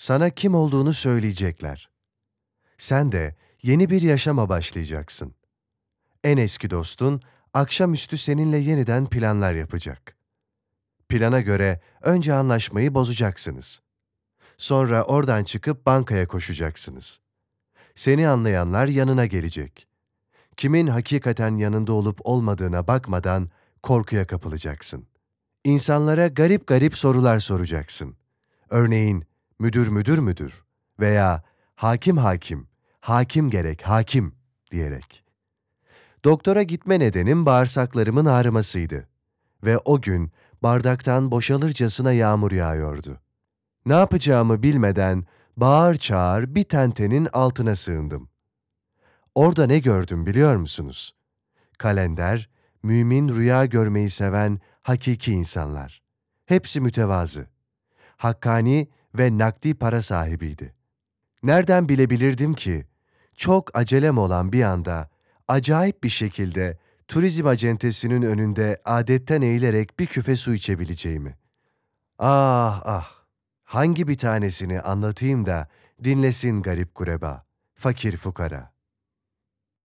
Sana kim olduğunu söyleyecekler. Sen de yeni bir yaşama başlayacaksın. En eski dostun akşamüstü seninle yeniden planlar yapacak. Plana göre önce anlaşmayı bozacaksınız. Sonra oradan çıkıp bankaya koşacaksınız. Seni anlayanlar yanına gelecek. Kimin hakikaten yanında olup olmadığına bakmadan korkuya kapılacaksın. İnsanlara garip garip sorular soracaksın. Örneğin, müdür müdür müdür veya hakim hakim, hakim gerek hakim diyerek. Doktora gitme nedenim bağırsaklarımın ağrımasıydı ve o gün bardaktan boşalırcasına yağmur yağıyordu. Ne yapacağımı bilmeden bağır çağır bir tentenin altına sığındım. Orada ne gördüm biliyor musunuz? Kalender, mümin rüya görmeyi seven hakiki insanlar. Hepsi mütevazı, hakkani ve nakdi para sahibiydi. Nereden bilebilirdim ki, çok acelem olan bir anda, acayip bir şekilde turizm acentesinin önünde adetten eğilerek bir küfe su içebileceğimi. Ah ah! Hangi bir tanesini anlatayım da dinlesin garip gureba, fakir fukara.